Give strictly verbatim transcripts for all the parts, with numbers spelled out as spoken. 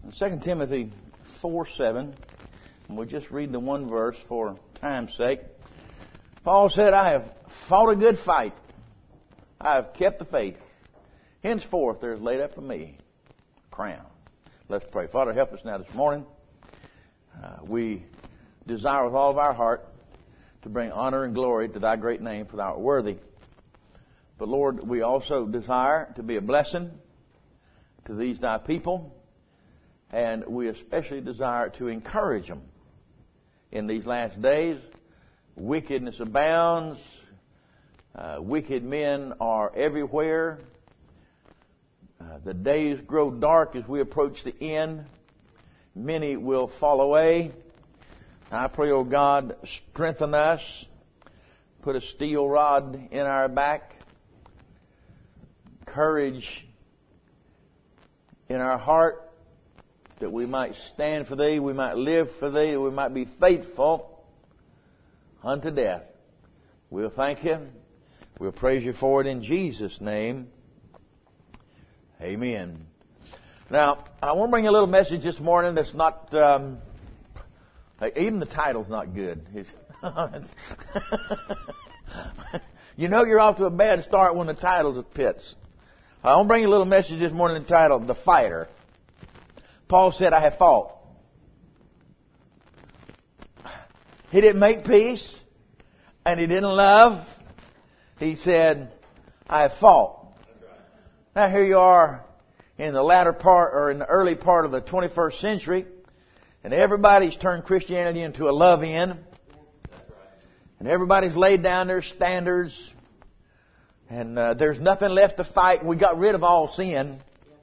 Second Timothy four seven, and we'll just read the one verse for time's sake. Paul said, I have fought a good fight. I have kept the faith. Henceforth there is laid up for me a crown. Let's pray. Father, help us now this morning. Uh, we desire with all of our heart to bring honor and glory to thy great name, for thou art worthy. But Lord, we also desire to be a blessing to these thy people. And we especially desire to encourage them in these last days. Wickedness abounds. Uh, wicked men are everywhere. Uh, the days grow dark as we approach the end. Many will fall away. I pray, O God, strengthen us. Put a steel rod in our back. Courage in our heart, that we might stand for Thee, we might live for Thee, that we might be faithful unto death. We'll thank You. We'll praise You for it in Jesus' name. Amen. Now, I want to bring you a little message this morning that's not, um, even the title's not good. You know you're off to a bad start when the title's at pits. I want to bring you a little message this morning entitled, The Fighter. Paul said, I have fought. He didn't make peace, and he didn't love. He said, I have fought. Now here you are in the latter part, or in the early part of the twenty-first century, and everybody's turned Christianity into a love-in. And everybody's laid down their standards, and uh, there's nothing left to fight. We got rid of all sin.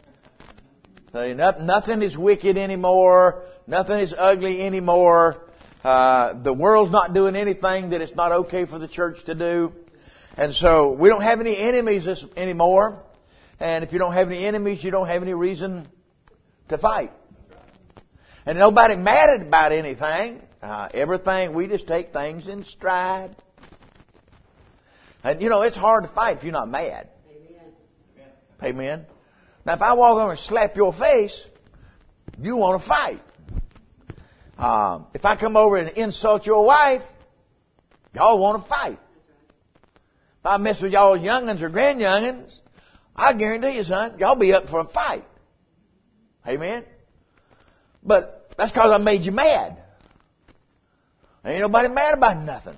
Nothing is wicked anymore. Nothing is ugly anymore. Uh, the world's not doing anything that it's not okay for the church to do. And so we don't have any enemies anymore. And if you don't have any enemies, you don't have any reason to fight. And nobody mad about anything. Uh, everything, we just take things in stride. And you know, it's hard to fight if you're not mad. Amen. Amen. Now, if I walk over and slap your face, you want to fight. Um, if I come over and insult your wife, y'all want to fight. If I mess with y'all's young'uns or grandyoung'uns, I guarantee you, son, y'all be up for a fight. Amen? But that's because I made you mad. Ain't nobody mad about nothing.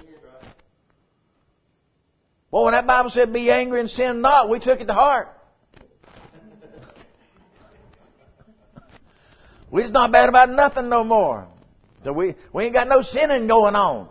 Well, when that Bible said be angry and sin not, we took it to heart. We're just not bad about nothing no more. So we, we ain't got no sinning going on.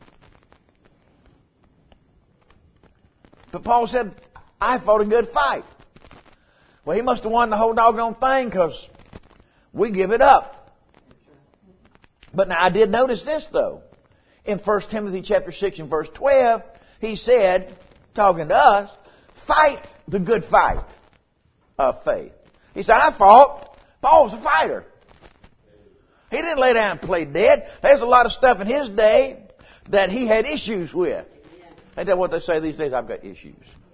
But Paul said, I fought a good fight. Well, he must have won the whole doggone thing, because we give it up. But now I did notice this though. In First Timothy chapter six and verse twelve, he said, talking to us, fight the good fight of faith. He said, I fought. Paul's a fighter. He didn't lay down and play dead. There's a lot of stuff in his day that he had issues with. Ain't that what they say these days? I've got issues.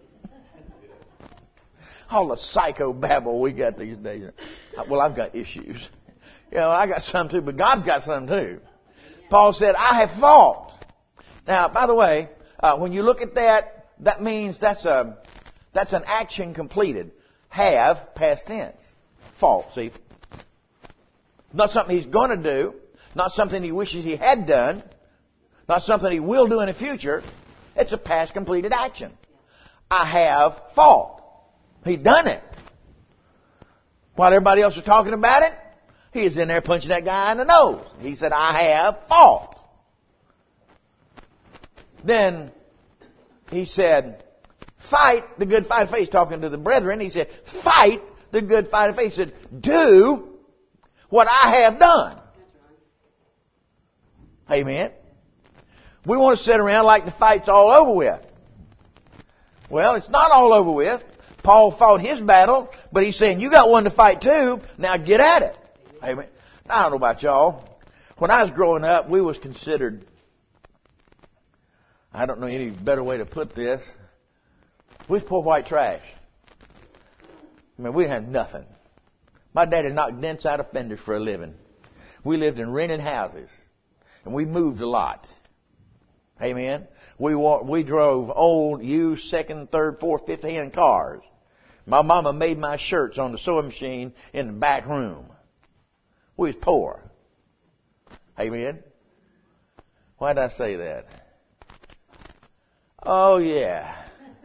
All the psychobabble we got these days. Well, I've got issues. You know, I got some too, but God's got some too. Paul said, I have fought. Now, by the way, uh, when you look at that, that means that's a that's an action completed. Have, past tense. Fought, see? Not something he's going to do. Not something he wishes he had done. Not something he will do in the future. It's a past completed action. I have fought. He's done it. While everybody else was talking about it, he was in there punching that guy in the nose. He said, I have fought. Then he said, fight the good fight of faith. Talking to the brethren, he said, fight the good fight of faith. He said, do what I have done. Amen. We want to sit around like the fight's all over with. Well, it's not all over with. Paul fought his battle, but he's saying, you got one to fight too. Now get at it. Amen. I don't know about y'all. When I was growing up, we was considered, I don't know any better way to put this, we was poor white trash. I mean, we had nothing. My daddy knocked dents out of fenders for a living. We lived in rented houses. And we moved a lot. Amen. We walked, we drove old, used, second, third, fourth, fifth hand cars. My mama made my shirts on the sewing machine in the back room. We was poor. Amen. Why did I say that? Oh, yeah.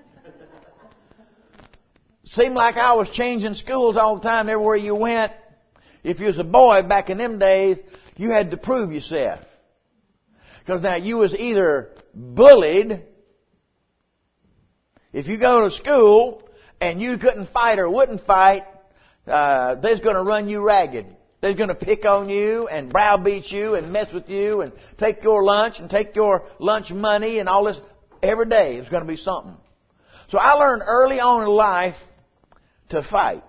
Seemed like I was changing schools all the time everywhere you went. If you was a boy back in them days, you had to prove yourself. Because now you was either bullied. If you go to school and you couldn't fight or wouldn't fight, uh, they's going to run you ragged. They're going to pick on you and browbeat you and mess with you and take your lunch and take your lunch money and all this. Every day it's going to be something. So I learned early on in life to fight.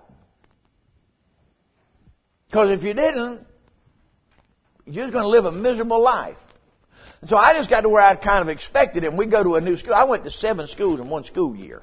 Because if you didn't, you're just going to live a miserable life. And so I just got to where I kind of expected it. And we go to a new school. I went to seven schools in one school year.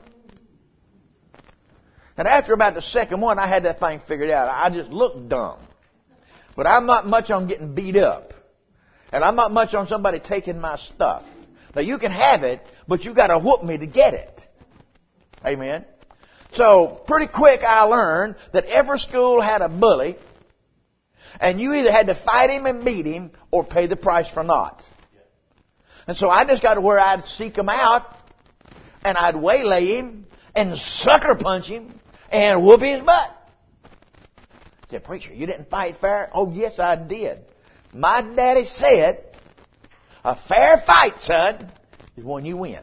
And after about the second one, I had that thing figured out. I just looked dumb. But I'm not much on getting beat up. And I'm not much on somebody taking my stuff. Now you can have it, but you got to whoop me to get it. Amen. So pretty quick I learned that every school had a bully. And you either had to fight him and beat him or pay the price for naught. And so I just got to where I'd seek him out and I'd waylay him and sucker punch him and whoop his butt. I said, preacher, you didn't fight fair? Oh, yes, I did. My daddy said, a fair fight, son, is when you win.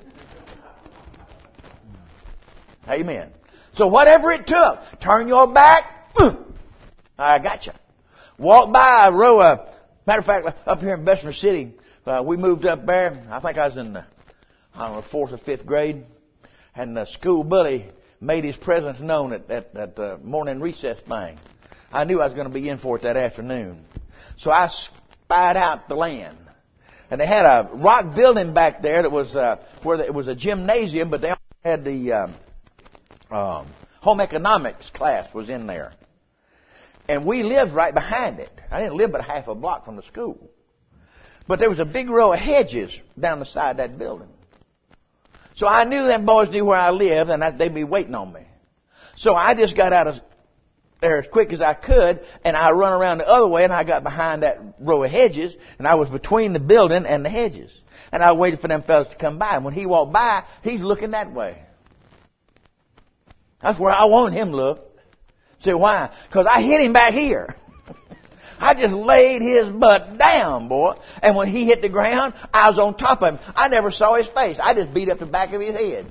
Amen. So whatever it took, turn your back, I got you. Walk by a row of, matter of fact, up here in Bessemer City, uh, we moved up there. I think I was in the, I don't know, fourth or fifth grade. And the school bully made his presence known at, at, at the morning recess thing. I knew I was going to be in for it that afternoon. So I spied out the land. And they had a rock building back there that was, uh, where the, it was a gymnasium, but they also had the, um, um, home economics class was in there. And we lived right behind it. I didn't live but half a block from the school. But there was a big row of hedges down the side of that building. So I knew them boys knew where I lived and they'd be waiting on me. So I just got out of there as quick as I could and I run around the other way and I got behind that row of hedges and I was between the building and the hedges. And I waited for them fellas to come by. And when he walked by, he's looking that way. That's where I wanted him to look. Say, why? Because I hit him back here. I just laid his butt down, boy. And when he hit the ground, I was on top of him. I never saw his face. I just beat up the back of his head.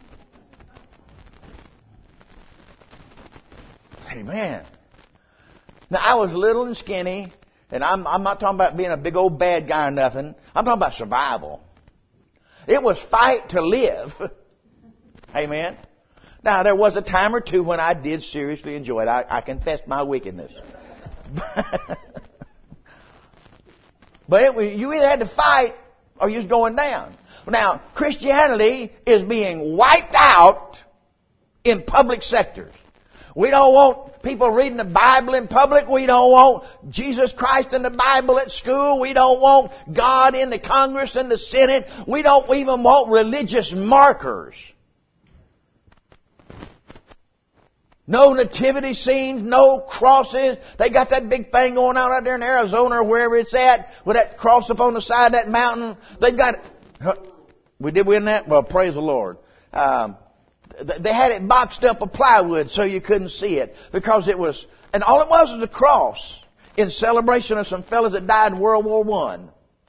Amen. Now, I was little and skinny, and I'm, I'm not talking about being a big old bad guy or nothing. I'm talking about survival. It was fight to live. Amen. Now, there was a time or two when I did seriously enjoy it. I, I confessed my wickedness. But it was, you either had to fight or you was going down. Now, Christianity is being wiped out in public sectors. We don't want people reading the Bible in public. We don't want Jesus Christ in the Bible at school. We don't want God in the Congress and the Senate. We don't even want religious markers. No nativity scenes, no crosses. They got that big thing going on out there in Arizona or wherever it's at with that cross up on the side of that mountain. They've got it. We did win that? Well, praise the Lord. Um, they had it boxed up with plywood so you couldn't see it because it was, and all it was was a cross in celebration of some fellas that died in World War One.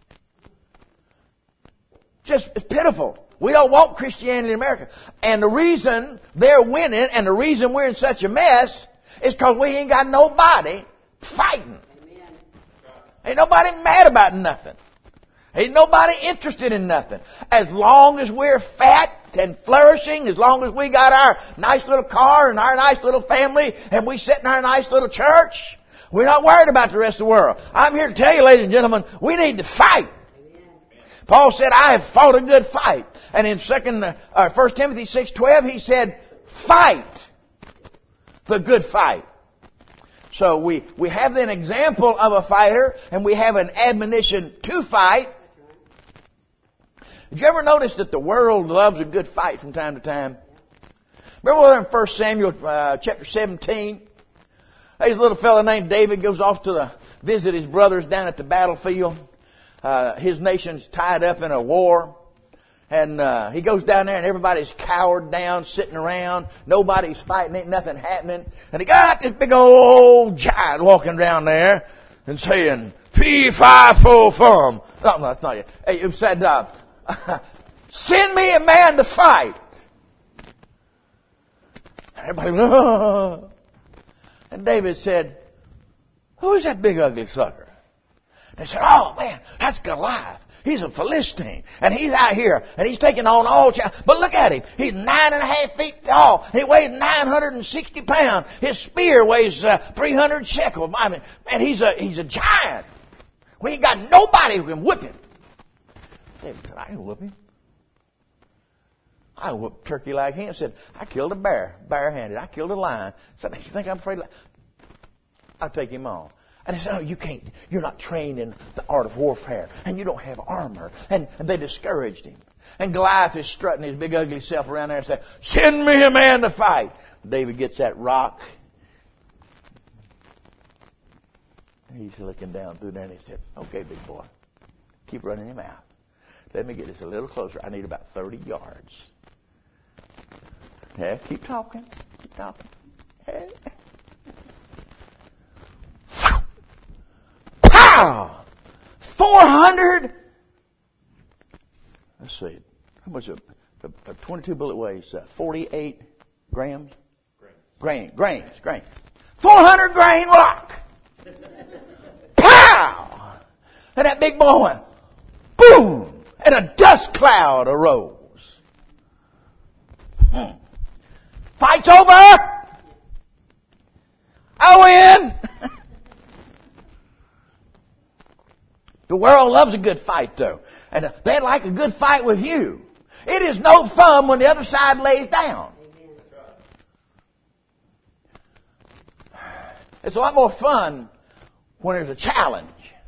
Just, it's pitiful. We don't want Christianity in America. And the reason they're winning and the reason we're in such a mess is because we ain't got nobody fighting. Amen. Ain't nobody mad about nothing. Ain't nobody interested in nothing. As long as we're fat and flourishing, as long as we got our nice little car and our nice little family and we sit in our nice little church, we're not worried about the rest of the world. I'm here to tell you, ladies and gentlemen, we need to fight. Amen. Paul said, I have fought a good fight. And in second, uh, First Timothy six twelve, he said, fight the good fight. So we, we have an example of a fighter, and we have an admonition to fight. Have you ever noticed that the world loves a good fight from time to time? Remember in First Samuel uh, chapter seventeen? There's a little fellow named David goes off to the, visit his brothers down at the battlefield. Uh, his nation's tied up in a war. And uh, he goes down there and everybody's cowered down, sitting around. Nobody's fighting, ain't nothing happening. And he got this big old giant walking down there and saying, fee, fi, fo, fum. No, no, that's not it. He said, uh, send me a man to fight. Everybody, oh. And David said, who is that big ugly sucker? They said, oh man, that's Goliath. He's a Philistine. And he's out here. And he's taking on all... Ch- but look at him. He's nine and a half feet tall. And he weighs nine hundred sixty pounds. His spear weighs uh, three hundred shekels. I mean, man, he's a, he's a giant. We ain't got nobody who can whip him. David said, I can whip him. I whipped turkey like him. Said, I killed a bear, barehanded. I killed a lion. Said, you think I'm afraid of... I'll take him on. And they said, oh, you can't, you're not trained in the art of warfare, and you don't have armor. And, and they discouraged him. And Goliath is strutting his big ugly self around there and said, send me a man to fight. David gets that rock. He's looking down through there and he said, okay, big boy, keep running him out. Let me get this a little closer. I need about thirty yards. Yeah, keep talking. Keep talking. Hey. Pow! Four hundred. Let's see. How much a, a, a twenty-two bullet weighs? Uh, Forty-eight grams. Grain. Grains. Grains. Four hundred grain rock. Pow! And that big boy went boom, and a dust cloud arose. Hmm. Fight's over. I win. The world loves a good fight, though. And they'd like a good fight with you. It is no fun when the other side lays down. It's a lot more fun when there's a challenge.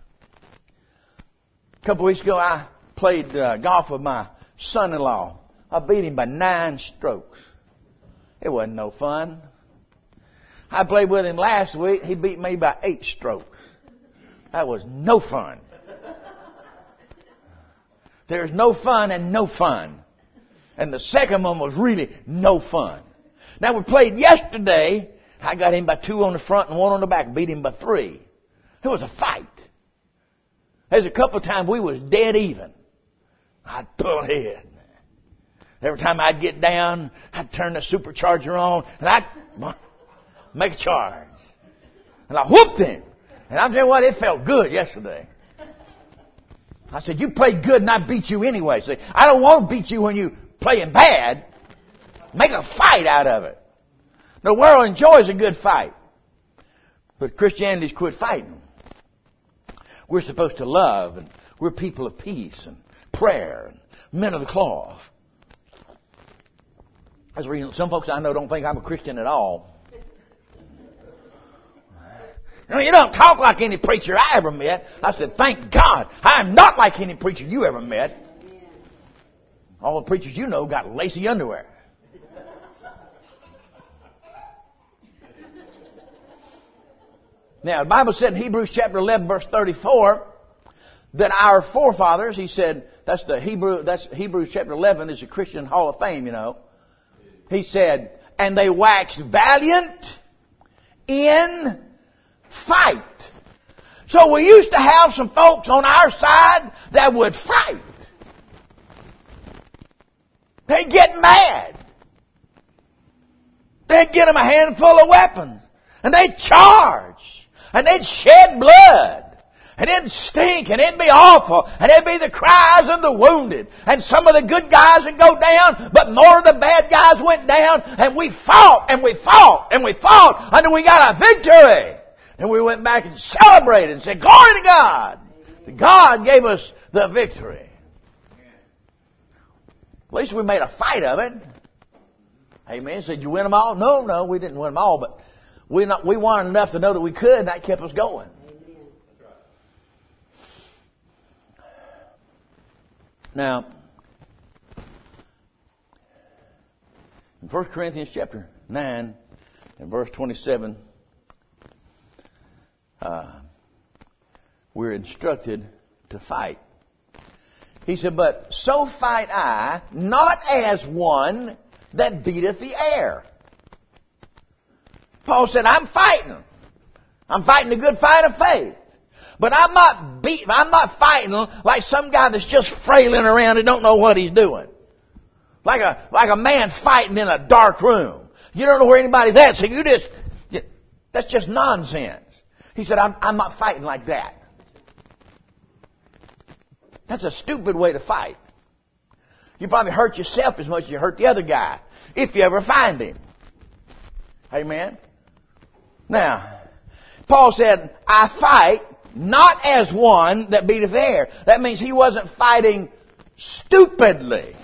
A couple of weeks ago, I played uh, golf with my son-in-law. I beat him by nine strokes. It wasn't no fun. I played with him last week. He beat me by eight strokes. That was no fun. There's no fun and no fun. And the second one was really no fun. Now we played yesterday. I got him by two on the front and one on the back. Beat him by three. It was a fight. There's a couple of times we was dead even. I'd pull ahead. Every time I'd get down, I'd turn the supercharger on and I'd make a charge. And I whooped him. And I'm telling you what, it felt good yesterday. I said, you played good and I beat you anyway. See, I don't want to beat you when you're playing bad. Make a fight out of it. The world enjoys a good fight. But Christianity's quit fighting. We're supposed to love, and we're people of peace and prayer and men of the cloth. I was reading, some folks I know don't think I'm a Christian at all. You know, you don't talk like any preacher I ever met. I said, thank God, I am not like any preacher you ever met. All the preachers you know got lacy underwear. Now, the Bible said in Hebrews chapter eleven, verse thirty-four, that our forefathers, he said, that's the Hebrew, that's Hebrews chapter eleven is the Christian Hall of Fame, you know. He said, and they waxed valiant in fight. So we used to have some folks on our side that would fight. They'd get mad. They'd get them a handful of weapons. And they'd charge. And they'd shed blood. And it'd stink, and it'd be awful, and it'd be the cries of the wounded. And some of the good guys would go down, but more of the bad guys went down, and we fought, and we fought, and we fought, until we got a victory. And we went back and celebrated and said, glory to God! God gave us the victory. At least we made a fight of it. Amen. Said, you win them all? No, no, we didn't win them all, but We not, we wanted enough to know that we could, and that kept us going. Amen. Now, in First Corinthians chapter nine and verse twenty-seven, uh, we're instructed to fight. He said, but so fight I, not as one that beateth the air. Paul said, I'm fighting. I'm fighting the good fight of faith. But I'm not beating, I'm not fighting like some guy that's just frailing around and don't know what he's doing. Like a, like a man fighting in a dark room. You don't know where anybody's at, so you just, you, that's just nonsense. He said, I'm, I'm not fighting like that. That's a stupid way to fight. You probably hurt yourself as much as you hurt the other guy, if you ever find him. Amen? Now, Paul said, I fight not as one that beateth the air. That means he wasn't fighting stupidly.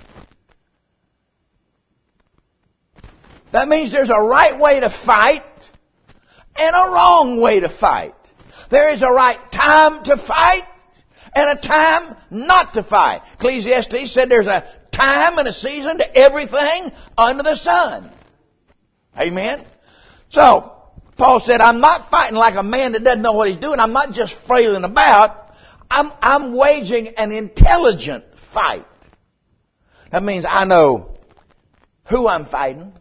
That means there's a right way to fight and a wrong way to fight. There is a right time to fight and a time not to fight. Ecclesiastes said there's a time and a season to everything under the sun. Amen? So, Paul said, I'm not fighting like a man that doesn't know what he's doing. I'm not just frailing about. I'm, I'm waging an intelligent fight. That means I know who I'm fighting.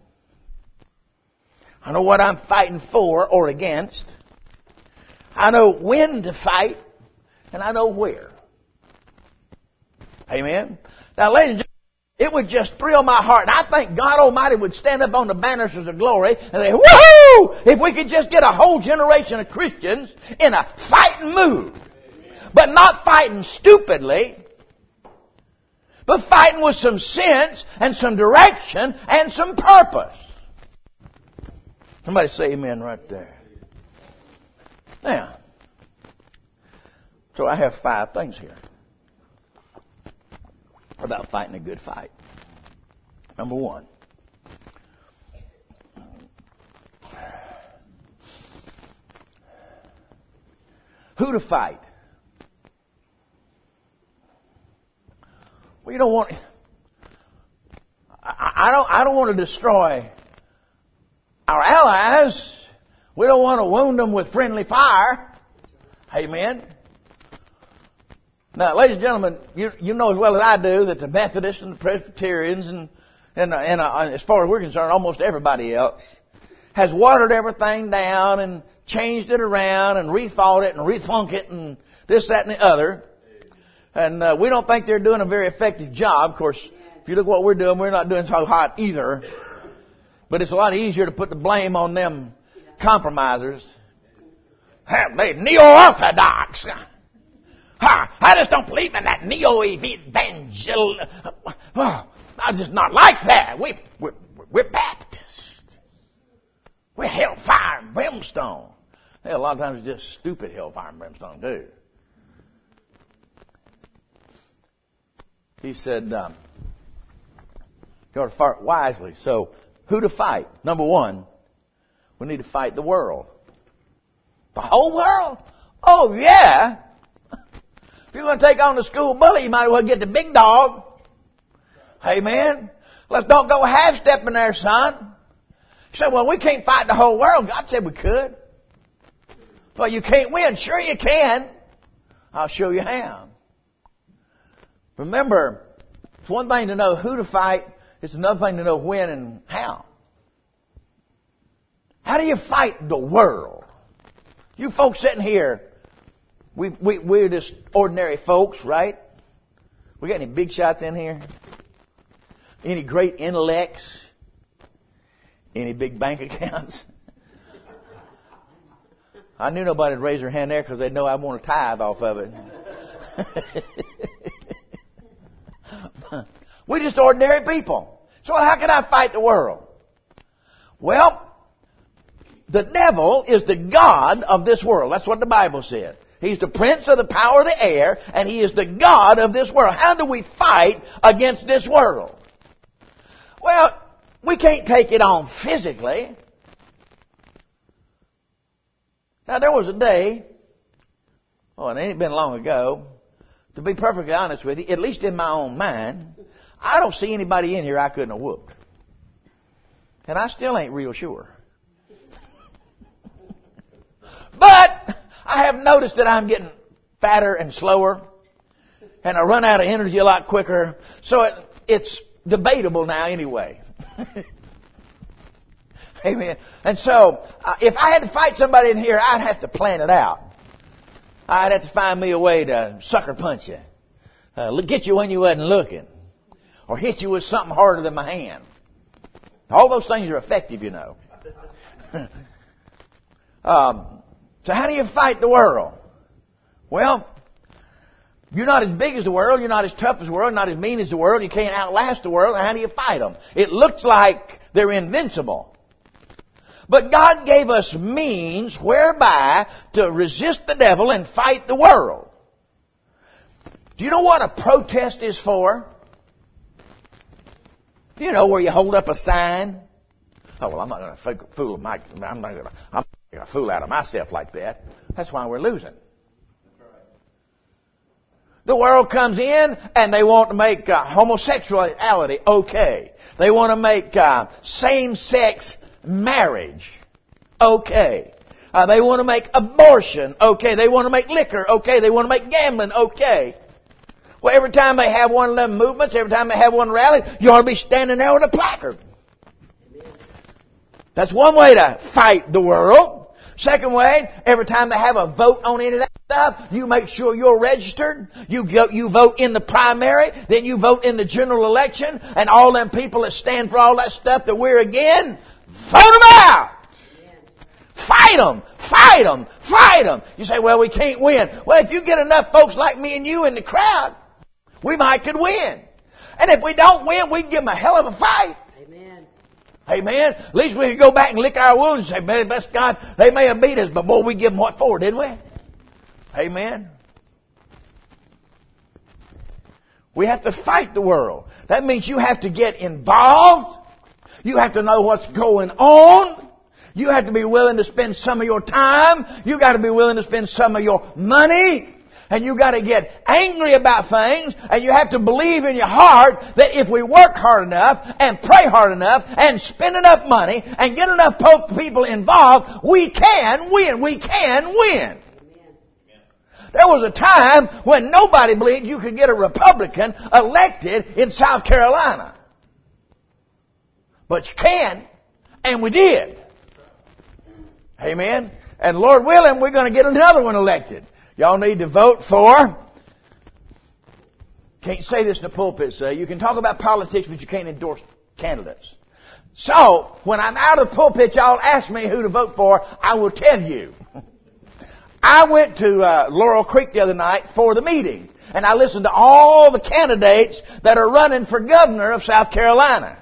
I know what I'm fighting for or against. I know when to fight. And I know where. Amen? Now, ladies and gentlemen, it would just thrill my heart. And I think God Almighty would stand up on the banisters of glory and say, woohoo! If we could just get a whole generation of Christians in a fighting mood. But not fighting stupidly. But fighting with some sense and some direction and some purpose. Somebody say amen right there. Now, so I have five things here about fighting a good fight. Number one, who to fight? Well, you don't want. I, I don't. I don't want to destroy our allies. We don't want to wound them with friendly fire. Amen. Now, ladies and gentlemen, you, you know as well as I do that the Methodists and the Presbyterians and, and, and uh, as far as we're concerned, almost everybody else has watered everything down and changed it around and rethought it and rethunk it and this, that, and the other. And uh, we don't think they're doing a very effective job. Of course, if you look at what we're doing, we're not doing so hot either. But it's a lot easier to put the blame on them compromisers. They neo-orthodox. Ha! I just don't believe in that neo-evangel. Oh, I'm just not like that. We, we're, we're Baptist. We're hellfire and brimstone. Hey, a lot of times it's just stupid hellfire and brimstone, too. He said, um, you ought to fight wisely. So, who to fight? Number one, we need to fight the world. The whole world? Oh, yeah. If you're going to take on the school bully, you might as well get the big dog. Amen. Let's don't go half-stepping there, son. You say, well, we can't fight the whole world. God said we could. Well, you can't win. Sure you can. I'll show you how. Remember, it's one thing to know who to fight. It's another thing to know when and how. How do you fight the world? You folks sitting here, we, we, we're just ordinary folks, right? We got any big shots in here? Any great intellects? Any big bank accounts? I knew nobody would raise their hand there because they know I want a tithe off of it. We're just ordinary people. So how can I fight the world? Well, the devil is the god of this world. That's what the Bible said. He's the prince of the power of the air, and he is the god of this world. How do we fight against this world? Well, we can't take it on physically. Now, there was a day, oh, and it ain't been long ago, to be perfectly honest with you, at least in my own mind, I don't see anybody in here I couldn't have whooped. And I still ain't real sure. But I have noticed that I'm getting fatter and slower, and I run out of energy a lot quicker. So it, it's debatable now anyway. Amen. And so, uh, if I had to fight somebody in here, I'd have to plan it out. I'd have to find me a way to sucker punch you, uh, get you when you wasn't looking, or hit you with something harder than my hand. All those things are effective, you know. um, so how do you fight the world? Well, you're not as big as the world. You're not as tough as the world. Not as mean as the world. You can't outlast the world. And how do you fight them? It looks like they're invincible. But God gave us means whereby to resist the devil and fight the world. Do you know what a protest is for? You know, where you hold up a sign. Oh, well, I'm not going to fool my, I'm not going to, I'm not going to fool out of myself like that. That's why we're losing. The world comes in and they want to make uh, homosexuality okay. They want to make uh, same-sex marriage okay. Uh, they want to make abortion okay. They want to make liquor okay. They want to make gambling okay. Well, every time they have one of them movements, every time they have one rally, you ought to be standing there with a placard. That's one way to fight the world. Second way, every time they have a vote on any of that stuff, you make sure you're registered. You go, you vote in the primary, then you vote in the general election, and all them people that stand for all that stuff that we're again, vote them out. Fight them, fight them, fight them. You say, well, we can't win. Well, if you get enough folks like me and you in the crowd, we might could win. And if we don't win, we can give them a hell of a fight. Amen. Amen. At least we can go back and lick our wounds and say, man, bless God, they may have beat us, but boy, we give them what for, didn't we? Amen. We have to fight the world. That means you have to get involved. You have to know what's going on. You have to be willing to spend some of your time. You got to be willing to spend some of your money. And you got to get angry about things, and you have to believe in your heart that if we work hard enough and pray hard enough and spend enough money and get enough people involved, we can win. We can win. Amen. There was a time when nobody believed you could get a Republican elected in South Carolina. But you can, and we did. Amen. And Lord willing, we're going to get another one elected. Y'all need to vote for, can't say this in the pulpit, so you can talk about politics, but you can't endorse candidates. So, when I'm out of the pulpit, y'all ask me who to vote for, I will tell you. I went to uh, Laurel Creek the other night for the meeting, and I listened to all the candidates that are running for governor of South Carolina.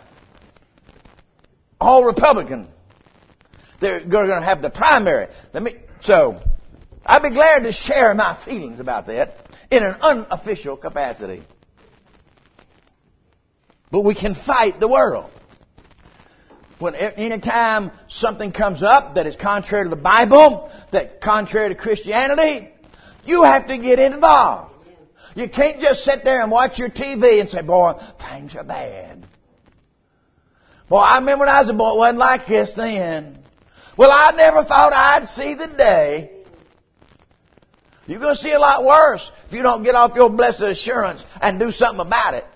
All Republican. They're going to have the primary. Let me, so... I'd be glad to share my feelings about that in an unofficial capacity. But we can fight the world. When any time something comes up that is contrary to the Bible, that contrary to Christianity, you have to get involved. You can't just sit there and watch your T V and say, boy, things are bad. Boy, I remember when I was a boy, it wasn't like this then. Well, I never thought I'd see the day. You're going to see a lot worse if you don't get off your blessed assurance and do something about it.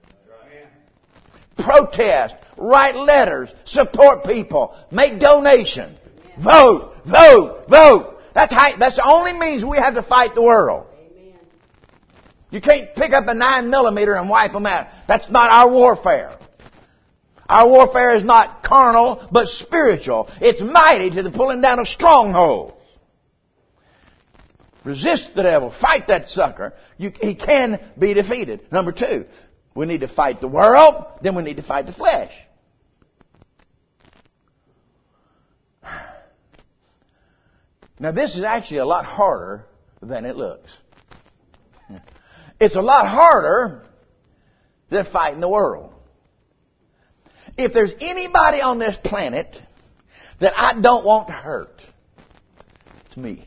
Protest, write letters, support people, make donations, vote, vote, vote. That's how, that's the only means we have to fight the world. You can't pick up a nine millimeter and wipe them out. That's not our warfare. Our warfare is not carnal, but spiritual. It's mighty to the pulling down of strongholds. Resist the devil. Fight that sucker. You, he can be defeated. Number two, we need to fight the world. Then we need to fight the flesh. Now this is actually a lot harder than it looks. It's a lot harder than fighting the world. If there's anybody on this planet that I don't want to hurt, It's me.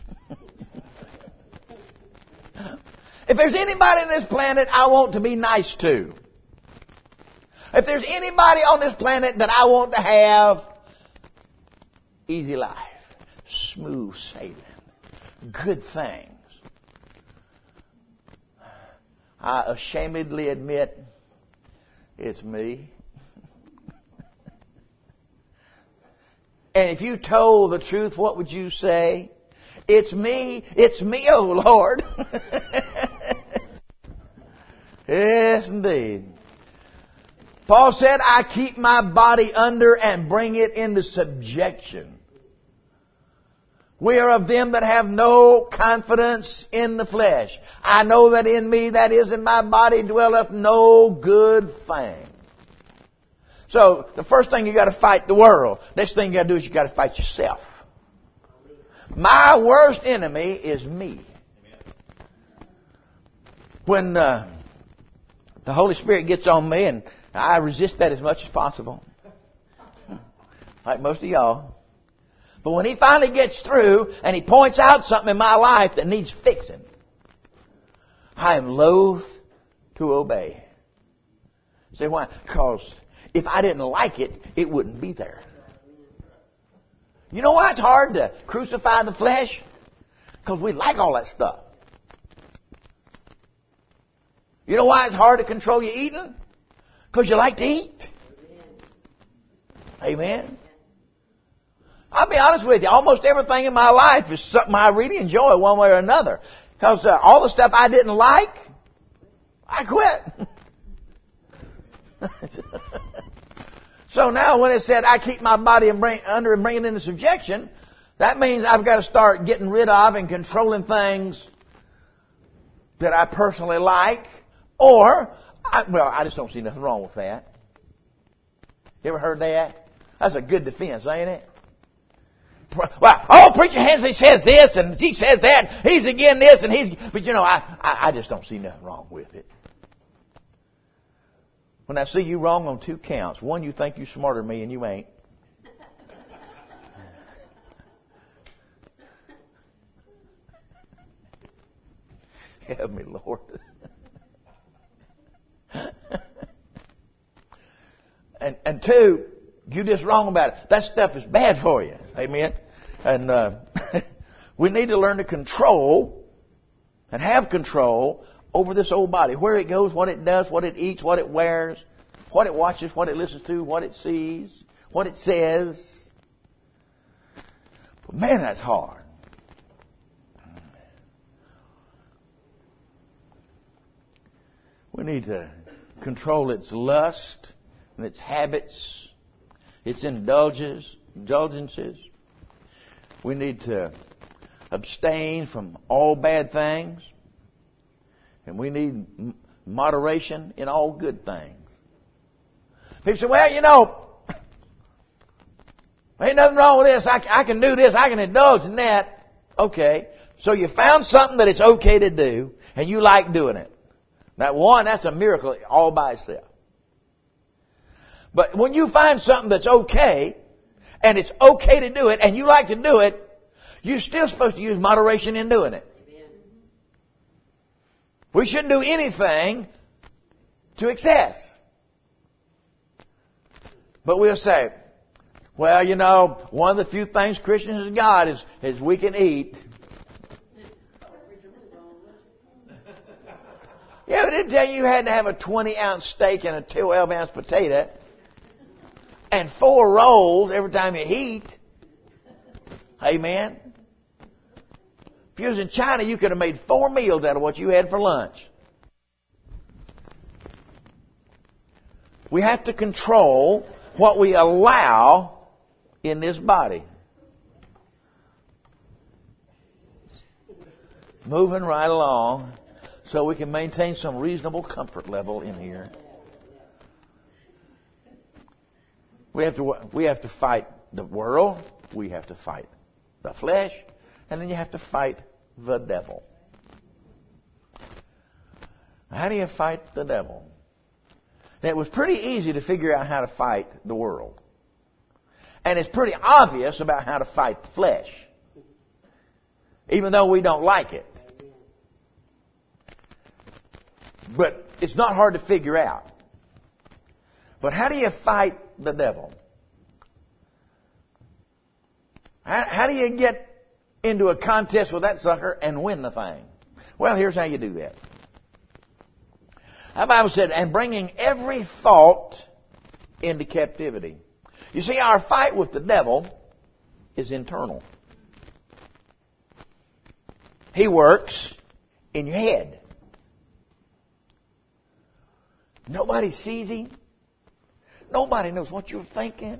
If there's anybody on this planet I want to be nice to, if there's anybody on this planet that I want to have easy life, smooth sailing, good things, I ashamedly admit it's me. And if you told the truth, what would you say? It's me. It's me, oh Lord. Yes, indeed. Paul said, I keep my body under and bring it into subjection. We are of them that have no confidence in the flesh. I know that in me, that is in my body, dwelleth no good thing. So, the first thing you got to fight the world. Next thing you got to do is you got to fight yourself. My worst enemy is me. When uh, the Holy Spirit gets on me, and I resist that as much as possible, like most of y'all. But when He finally gets through and He points out something in my life that needs fixing, I am loath to obey. Say why? Because if I didn't like it, it wouldn't be there. You know why it's hard to crucify the flesh? Because we like all that stuff. You know why it's hard to control your eating? Because you like to eat. Amen. I'll be honest with you. Almost everything in my life is something I really enjoy one way or another. Because uh, all the stuff I didn't like, I quit. So now when it said, I keep my body and bring, under and bring it into subjection, that means I've got to start getting rid of and controlling things that I personally like. Or, I, well, I just don't see nothing wrong with that. You ever heard that? That's a good defense, ain't it? Well, oh, preacher Hensley says this and he says that. He's again this and he's... But you know, I, I, I just don't see nothing wrong with it. When I see you wrong on two counts. One, you think you're smarter than me and you ain't. Help me, Lord. and and two, you just wrong about it. That stuff is bad for you. Amen. And uh, we need to learn to control and have control over this old body. Where it goes, what it does, what it eats, what it wears, what it watches, what it listens to, what it sees, what it says. But man, that's hard. We need to control its lust and its habits, its indulgences. indulgences. We need to abstain from all bad things. And we need moderation in all good things. People say, well, you know, ain't nothing wrong with this. I, I can do this. I can indulge in that. Okay. So you found something that it's okay to do, and you like doing it. That one, that's a miracle all by itself. But when you find something that's okay, and it's okay to do it, and you like to do it, you're still supposed to use moderation in doing it. We shouldn't do anything to excess. But we'll say, well, you know, one of the few things Christians have got is, is we can eat. Yeah, but didn't tell you you had to have a twenty ounce steak and a twelve ounce potato and four rolls every time you eat. Amen. If you was in China, you could have made four meals out of what you had for lunch. We have to control what we allow in this body. Moving right along so we can maintain some reasonable comfort level in here. We have to we have to fight the world. We have to fight the flesh. And then you have to fight the devil. How do you fight the devil? Now, it was pretty easy to figure out how to fight the world. And it's pretty obvious about how to fight the flesh. even though we don't like it. But it's not hard to figure out. But how do you fight the devil? How, how do you get into a contest with that sucker and win the thing? Well, here's how you do that. The Bible said, and bringing every thought into captivity. You see, our fight with the devil is internal. He works in your head. Nobody sees him. Nobody knows what you're thinking.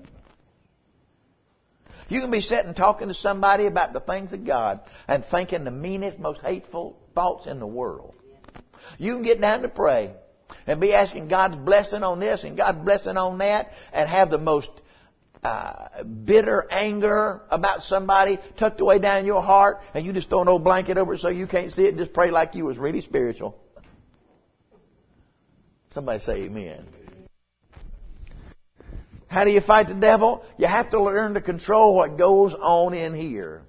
You can be sitting talking to somebody about the things of God and thinking the meanest, most hateful thoughts in the world. You can get down to pray and be asking God's blessing on this and God's blessing on that and have the most uh, bitter anger about somebody tucked away down in your heart, and you just throw an old blanket over it so you can't see it and just pray like you was really spiritual. Somebody say amen. How do you fight the devil? You have to learn to control what goes on in here.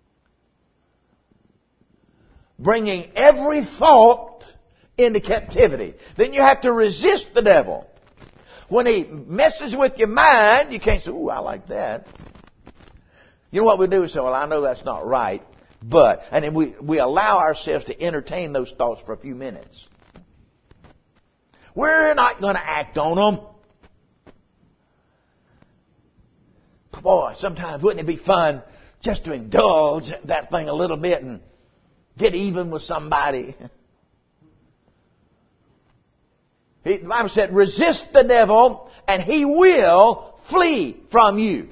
Bringing every thought into captivity. Then you have to resist the devil. When he messes with your mind, you can't say, ooh, I like that. You know what we do? We say, well, I know that's not right, but, and then we, we allow ourselves to entertain those thoughts for a few minutes. We're not going to act on them. Boy, sometimes wouldn't it be fun just to indulge that thing a little bit and get even with somebody? He, the Bible said, resist the devil and he will flee from you.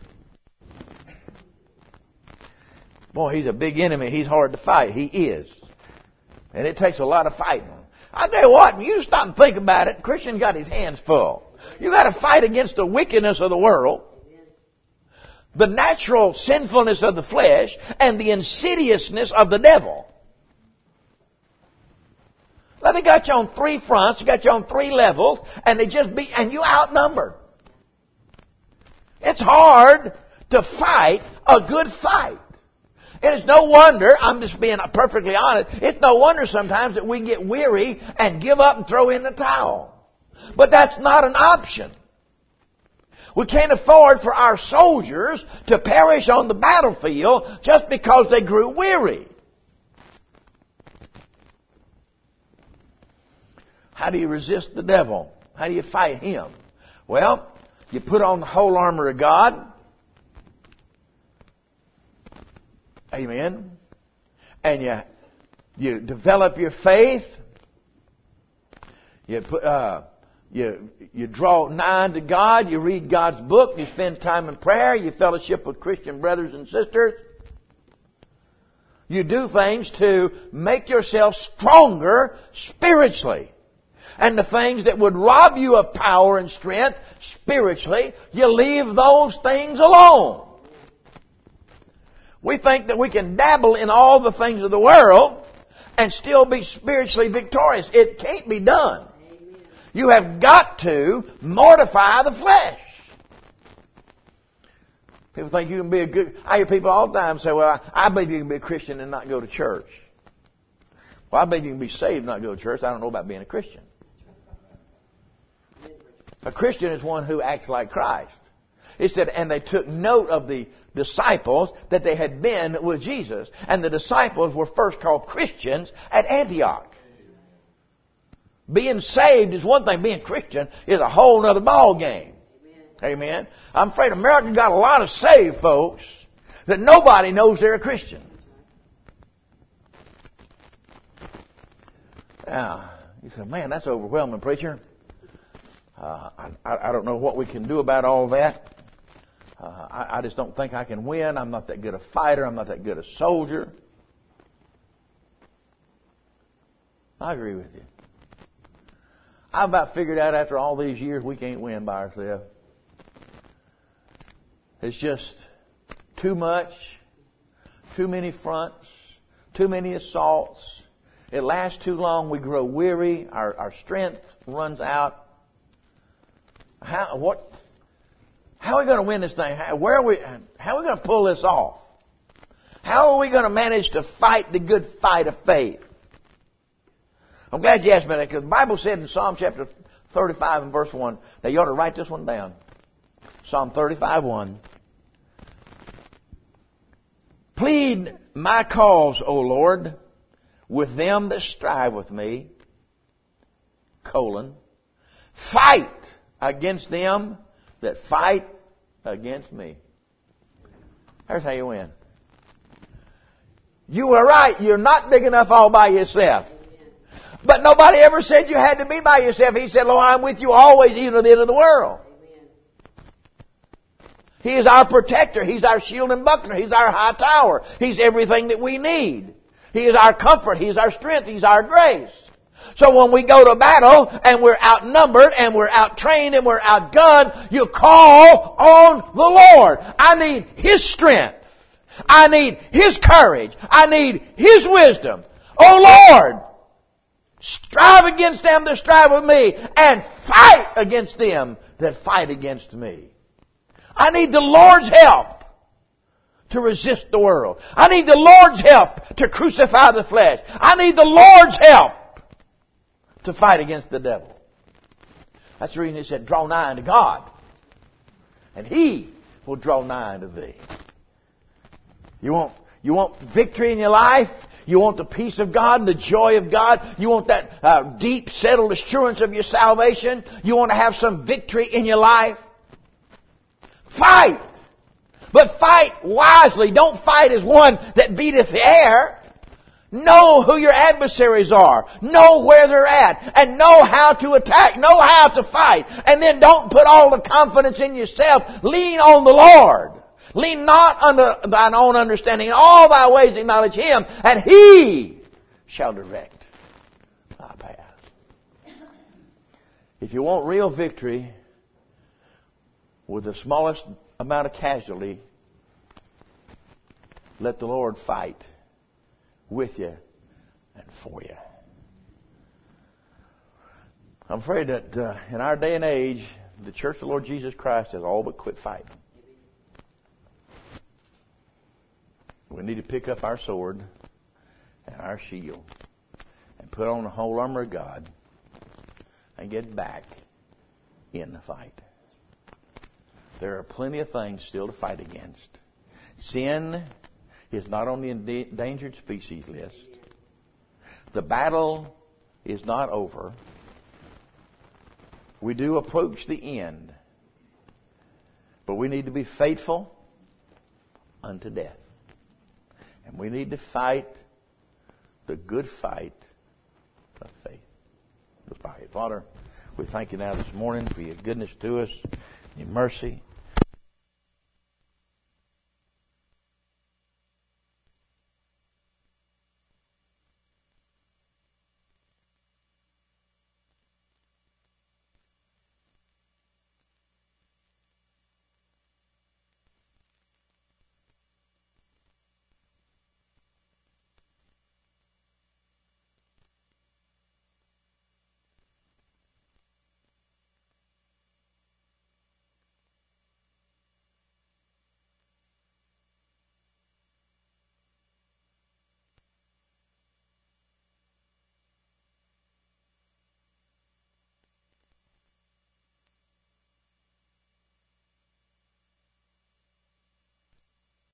Boy, he's a big enemy. He's hard to fight. He is. And it takes a lot of fighting. I tell you what, when you stop and think about it, Christian got his hands full. You got to fight against the wickedness of the world, the natural sinfulness of the flesh, and the insidiousness of the devil. Well, they got you on three fronts, they got you on three levels, and they just beat, and you outnumbered. It's hard to fight a good fight. And it's no wonder, I'm just being perfectly honest, it's no wonder sometimes that we get weary and give up and throw in the towel. But that's not an option. We can't afford for our soldiers to perish on the battlefield just because they grew weary. How do you resist the devil? How do you fight him? Well, you put on the whole armor of God. Amen. And you you develop your faith. You put uh, you you draw nigh to God. You read God's book. You spend time in prayer. You fellowship with Christian brothers and sisters. You do things to make yourself stronger spiritually. And the things that would rob you of power and strength spiritually, you leave those things alone. We think that we can dabble in all the things of the world and still be spiritually victorious. It can't be done. You have got to mortify the flesh. People think you can be a good... I hear people all the time say, well, I, I believe you can be a Christian and not go to church. Well, I believe you can be saved and not go to church. I don't know about being a Christian. A Christian is one who acts like Christ. It said, and they took note of the disciples that they had been with Jesus. And the disciples were first called Christians at Antioch. Being saved is one thing. Being Christian is a whole other ball game. Amen. Amen. I'm afraid America got a lot of saved folks that nobody knows they're a Christian. Now, you say, man, that's overwhelming, preacher. Uh, I, I don't know what we can do about all that. Uh, I, I just don't think I can win. I'm not that good a fighter. I'm not that good a soldier. I agree with you. I about figured out after all these years we can't win by ourselves. It's just too much, too many fronts, too many assaults. It lasts too long. We grow weary. Our, our strength runs out. How what? How are we going to win this thing? How, where are we? How are we going to pull this off? How are we going to manage to fight the good fight of faith? I'm glad you asked me that, because the Bible said in Psalm chapter thirty-five and verse one, now you ought to write this one down. Psalm thirty-five one. Plead my cause, O Lord, with them that strive with me, colon, fight against them that fight against me. Here's how you win. You were right. You're not big enough all by yourself. But nobody ever said you had to be by yourself. He said, Lord, I'm with you always, even to the end of the world. He is our protector. He's our shield and buckler. He's our high tower. He's everything that we need. He is our comfort. He's our strength. He's our grace. So when we go to battle and we're outnumbered and we're outtrained and we're outgunned, you call on the Lord. I need His strength. I need His courage. I need His wisdom. Oh Lord, strive against them that strive with me and fight against them that fight against me. I need the Lord's help to resist the world. I need the Lord's help to crucify the flesh. I need the Lord's help to fight against the devil. That's the reason He said, draw nigh unto God, and He will draw nigh unto thee. You want, you want victory in your life? You want the peace of God and the joy of God? You want that uh, deep, settled assurance of your salvation? You want to have some victory in your life? Fight! But fight wisely. Don't fight as one that beateth the air. Know who your adversaries are. Know where they're at. And know how to attack. Know how to fight. And then don't put all the confidence in yourself. Lean on the Lord. Lean not unto thine own understanding. In all thy ways acknowledge Him, and He shall direct thy path. If you want real victory with the smallest amount of casualty, let the Lord fight with you and for you. I'm afraid that uh, in our day and age, the Church of the Lord Jesus Christ has all but quit fighting. We need to pick up our sword and our shield and put on the whole armor of God and get back in the fight. There are plenty of things still to fight against. Sin is not on the endangered species list. The battle is not over. We do approach the end. But we need to be faithful unto death. And we need to fight the good fight of faith. Let's pray. Father, we thank You now this morning for Your goodness to us, Your mercy.